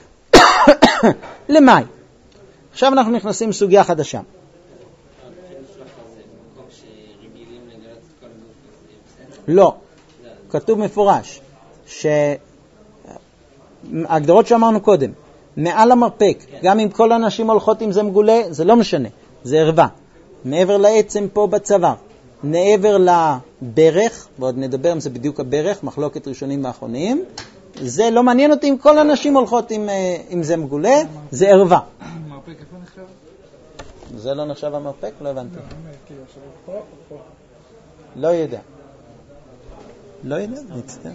למי? עכשיו אנחנו נכנסים לסוגיה חדשה. לא, כתוב מפורש שההגדרות שאמרנו קודם, מעל המרפק, גם אם כל הנשים הולכות עם זה מגולה, זה לא משנה, זה ערווה. מעבר לעצם פה בצוואר, מעבר לברך, ועוד נדבר אם זה בדיוק הברך, מחלוקת ראשונים ואחרונים, זה לא מעניין אותי אם כל הנשים הולכות עם, עם זה מגולה, זה ערווה. מרפק איפה נחשב? זה לא נחשב המרפק? לא הבנתי. לא יודע. לא יודע, מצטער.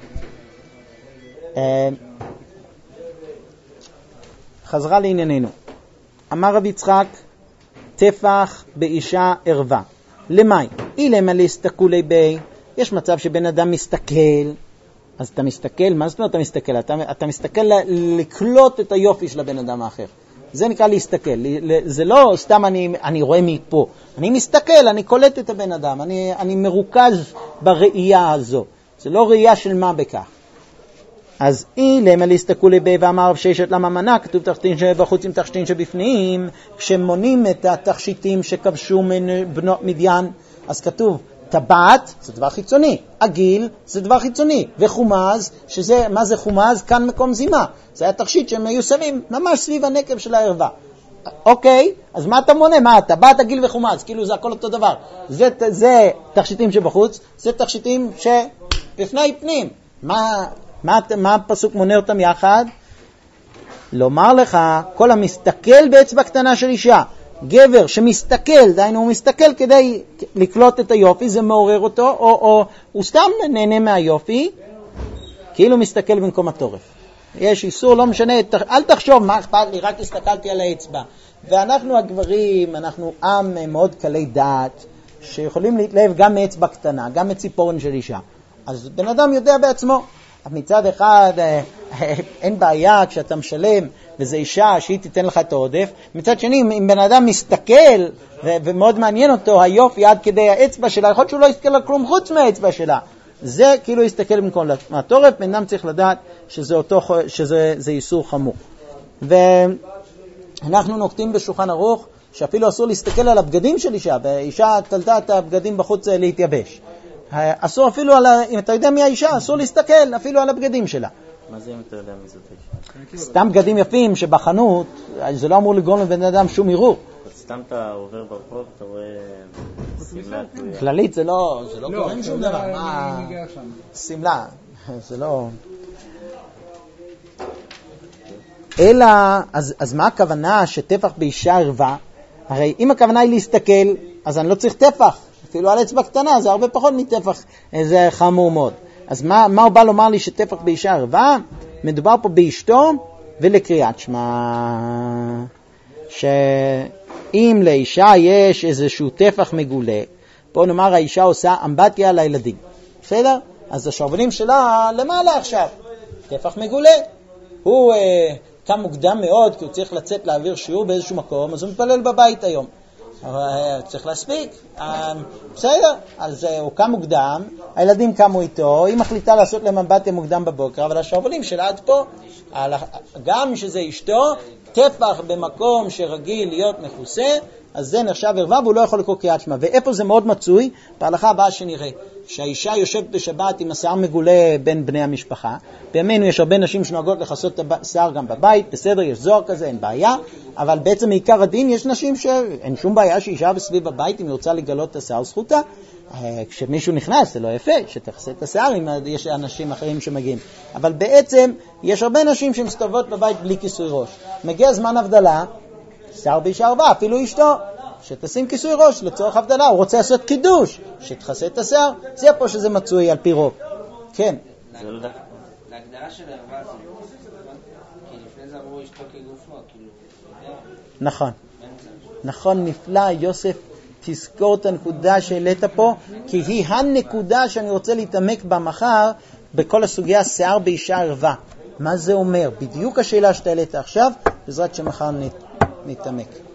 חזרה לענייננו. אמר רב יצחק, טפח באישה ערווה. למי? אילמה להסתכולי בי. יש מצב שבן אדם מסתכל, אז אתה מסתכל, מה זאת אומרת אתה מסתכל? אתה, אתה מסתכל לקלוט את היופי של הבן אדם האחר. זה נקרא להסתכל. זה לא סתם אני, אני רואה מפה. אני מסתכל, אני קולט את הבן אדם. אני, אני מרוכז בראייה הזו. זה לא ראייה של מה בכך. אז אילמה להסתכולי בי ואמר רב ששת למה מנה, כתוב תחתין שבחוץ עם תחתין שבפנים, כשמונים את התכשיטים שכבשו בנות מדיין, אז כתוב טבעת, זה דבר חיצוני, עגיל, זה דבר חיצוני, וחומז, שזה, מה זה חומז? כאן מקום זימה. זה היה תכשיט שהם היו שמים ממש סביב הנקב של הערווה. אוקיי, אז מה אתה מונה? מה? טבעת, עגיל וחומז, כאילו זה הכל אותו דבר. זה, זה תכשיטים שבחוץ, זה תכשיטים שבפני פנים. מה... מה, מה הפסוק מונה אותם יחד? לומר לך, כל המסתכל באצבע קטנה של אישה, גבר שמסתכל, דיינו הוא מסתכל כדי לקלוט את היופי, זה מעורר אותו, או, או הוא סתם נהנה מהיופי, כאילו מסתכל במקום התורף. יש איסור, לא משנה, אל תחשוב מה אכפת לי, רק הסתכלתי על האצבע. ואנחנו הגברים, אנחנו עם מאוד קלי דעת, שיכולים להתלהב גם מאצבע קטנה, גם מציפורן של אישה. אז בן אדם יודע בעצמו. מצד אחד אין בעיה כשאתה משלם וזה אישה שהיא תיתן לך את העודף, מצד שני אם בן אדם מסתכל ו- ומאוד מעניין אותו היופי עד כדי האצבע שלה, יכול להיות שהוא לא יסתכל על כלום חוץ מהאצבע שלה, זה כאילו יסתכל במקום מהתורף. בן אדם צריך לדעת שזה, אותו, שזה זה איסור חמור. ואנחנו נוקטים בשולחן ערוך שאפילו אסור להסתכל על הבגדים של אישה, ואישה תלתה את הבגדים בחוץ להתייבש, אסור אפילו על, אם אתה יודע מי האישה, אסור להסתכל אפילו על הבגדים שלה. מה זה אם אתה יודע מי זאת האישה? סתם בגדים יפים שבחנות, זה לא אמור לגרום לבן אדם שום ערעור. סתם אתה עובר ברחוב, אתה רואה סמלה תלויה. כללית זה לא, זה לא גורם שום דבר. מה? סמלה, זה לא... אלא, אז, אז מה הכוונה שטפח באישה ערווה? הרי אם הכוונה היא להסתכל, אז אני לא צריך טפח. אפילו על אצבע קטנה, זה הרבה פחות מטפח, זה חמור מאוד. אז מה, מה הוא בא לומר לי שטפח באישה ערווה? מדובר פה באשתו ולקריאת שמה. שאם לאישה יש איזשהו טפח מגולה, פה נאמר האישה עושה אמבטיה לילדים. בסדר? אז השרבנים שלה למעלה עכשיו. טפח מגולה. הוא אה, קם מוקדם מאוד, כי הוא צריך לצאת להעביר שיעור באיזשהו מקום, אז הוא מתפלל בבית היום. צריך להספיק, בסדר, אז הוא קם מוקדם, הילדים קמו איתו, היא מחליטה לעשות להם אמבטיה מוקדם בבוקר, אבל השרבנים שלה עד פה, גם שזה אשתו, טפח במקום שרגיל להיות מכוסה, אז זה נחשב ערווה והוא לא יכול לקרוא קריאת שמע. ואיפה זה מאוד מצוי? בהלכה הבאה שנראה, שהאישה יושבת בשבת עם השיער מגולה בין בני המשפחה. בימינו יש הרבה נשים שנוהגות לחסות את השיער גם בבית, בסדר, יש זוהר כזה, אין בעיה, אבל בעצם מעיקר הדין יש נשים שאין שום בעיה שאישה בסביב הבית אם היא רוצה לגלות את השיער זכותה. כשמישהו נכנס זה לא יפה שתחסה את השיער אם יש אנשים אחרים שמגיעים, אבל בעצם יש הרבה נשים שמסתובבות בבית בלי כיסוי ראש. מגיע זמן הבדלה, שיער באישה ערווה, אפילו אשתו, שתשים כיסוי ראש לצורך הבדלה, הוא רוצה לעשות קידוש, שתחסה את השיער, זה פה שזה מצוי על פי רוב. כן. להגדרה של הערווה זה, כי לפני זה אמרו אשתו כגופו, כאילו... נכון, נכון, נפלא, יוסף, תזכור את הנקודה שהעלית פה, כי היא הנקודה שאני רוצה להתעמק בה מחר, בכל הסוגיה שיער באישה ערווה. מה זה אומר? בדיוק השאלה שאתה העלית עכשיו, בעזרת שמחר נתעמק.